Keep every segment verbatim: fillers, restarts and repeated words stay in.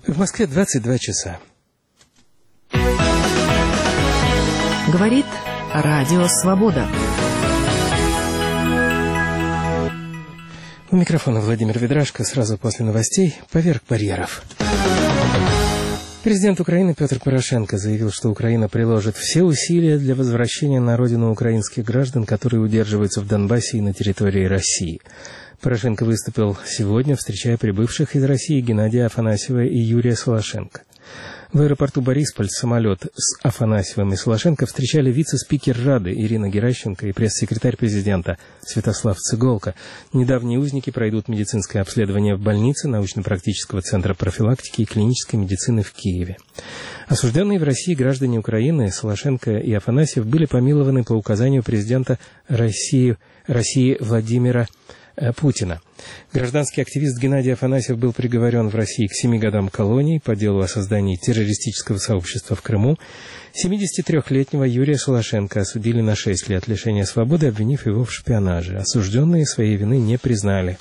В Москве двадцать два часа. Говорит Радио Свобода. У микрофона Владимир Ведрашко. Сразу после новостей поверх барьеров. Президент Украины Петр Порошенко заявил, что Украина приложит все усилия для возвращения на родину украинских граждан, которые удерживаются в Донбассе и на территории России. Порошенко выступил сегодня, встречая прибывших из России Геннадия Афанасьева и Юрия Солошенко. В аэропорту Борисполь самолет с Афанасьевым и Солошенко встречали вице-спикер Рады Ирина Геращенко и пресс-секретарь президента Святослав Цыголко. Недавние узники пройдут медицинское обследование в больнице научно-практического центра профилактики и клинической медицины в Киеве. Осужденные в России граждане Украины Солошенко и Афанасьев были помилованы по указанию президента России, России Владимира Путина. Гражданский активист Геннадий Афанасьев был приговорен в России к семи годам колонии по делу о создании террористического сообщества в Крыму. семидесятитрёхлетнего Юрия Солошенко осудили на шесть лет лишения свободы, обвинив его в шпионаже. Осужденные своей вины не признали.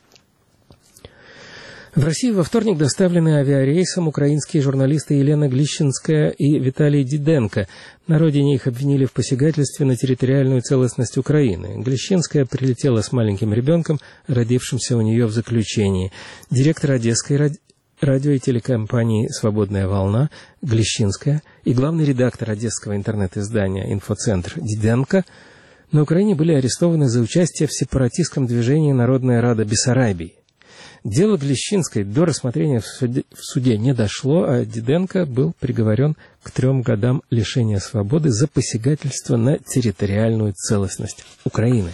В Россию во вторник доставлены авиарейсом украинские журналисты Елена Глищенская и Виталий Диденко. На родине их обвинили в посягательстве на территориальную целостность Украины. Глищенская прилетела с маленьким ребенком, родившимся у нее в заключении. Директор Одесской ради... радио и телекомпании «Свободная волна» Глищенская и главный редактор одесского интернет-издания «Инфоцентр» Диденко на Украине были арестованы за участие в сепаратистском движении «Народная Рада Бессарабии». Дело Глищенской до рассмотрения в суде, в суде не дошло, а Диденко был приговорен к трем годам лишения свободы за посягательство на территориальную целостность Украины.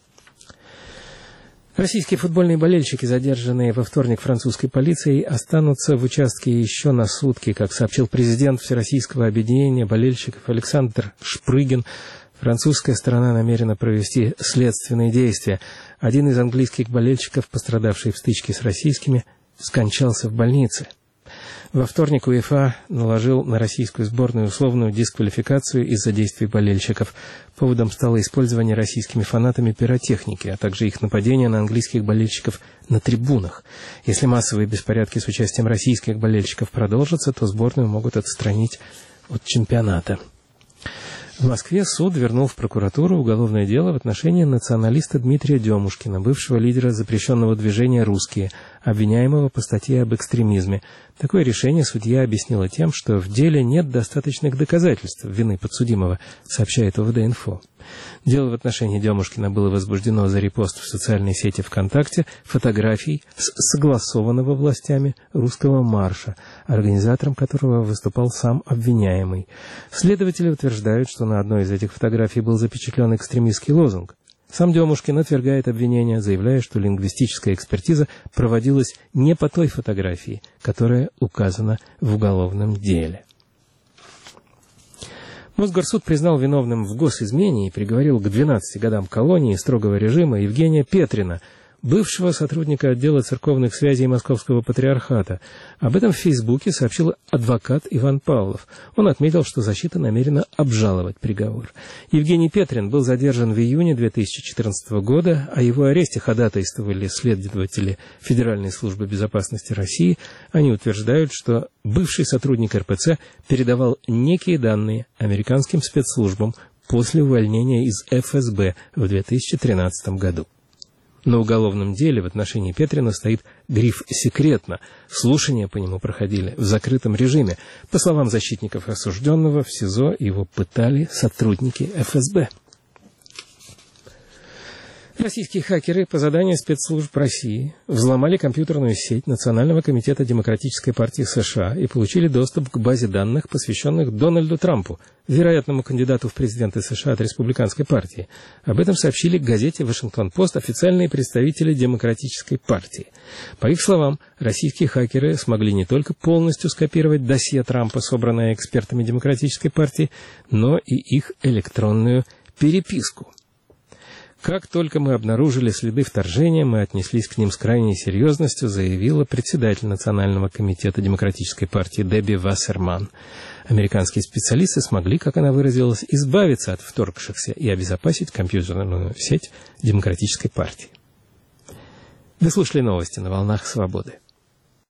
Российские футбольные болельщики, задержанные во вторник французской полицией, останутся в участке еще на сутки, как сообщил президент Всероссийского объединения болельщиков Александр Шпрыгин. Французская сторона намерена провести следственные действия. Один из английских болельщиков, пострадавший в стычке с российскими, скончался в больнице. Во вторник УЕФА наложил на российскую сборную условную дисквалификацию из-за действий болельщиков. Поводом стало использование российскими фанатами пиротехники, а также их нападение на английских болельщиков на трибунах. Если массовые беспорядки с участием российских болельщиков продолжатся, то сборную могут отстранить от чемпионата. В Москве суд вернул в прокуратуру уголовное дело в отношении националиста Дмитрия Демушкина, бывшего лидера запрещенного движения «Русские», обвиняемого по статье об экстремизме. Такое решение судья объяснила тем, что в деле нет достаточных доказательств вины подсудимого, сообщает ОВД-Инфо. Дело в отношении Демушкина было возбуждено за репост в социальной сети ВКонтакте фотографий с согласованного властями русского марша, организатором которого выступал сам обвиняемый. Следователи утверждают, что на одной из этих фотографий был запечатлен экстремистский лозунг. Сам Демушкин отвергает обвинения, заявляя, что лингвистическая экспертиза проводилась не по той фотографии, которая указана в уголовном деле. Мосгорсуд признал виновным в госизмене и приговорил к двенадцати годам колонии и строгого режима Евгения Петрина, бывшего сотрудника отдела церковных связей Московского патриархата. Об этом в Фейсбуке сообщил адвокат Иван Павлов. Он отметил, что защита намерена обжаловать приговор. Евгений Петрин был задержан в июне две тысячи четырнадцатого года. О его аресте ходатайствовали следователи Федеральной службы безопасности России. Они утверждают, что бывший сотрудник эр пэ цэ передавал некие данные американским спецслужбам после увольнения из эф эс бэ в две тысячи тринадцатом году. На уголовном деле в отношении Петрина стоит гриф «секретно». Слушания по нему проходили в закрытом режиме. По словам защитников осужденного, в СИЗО его пытали сотрудники эф эс бэ. Российские хакеры по заданию спецслужб России взломали компьютерную сеть Национального комитета Демократической партии США и получили доступ к базе данных, посвященных Дональду Трампу, вероятному кандидату в президенты США от Республиканской партии. Об этом сообщили газете «Вашингтон-Пост» официальные представители Демократической партии. По их словам, российские хакеры смогли не только полностью скопировать досье Трампа, собранное экспертами Демократической партии, но и их электронную переписку. Как только мы обнаружили следы вторжения, мы отнеслись к ним с крайней серьезностью, заявила председатель Национального комитета Демократической партии Дебби Вассерман. Американские специалисты смогли, как она выразилась, избавиться от вторгшихся и обезопасить компьютерную сеть Демократической партии. Вы слушали новости на волнах Свободы.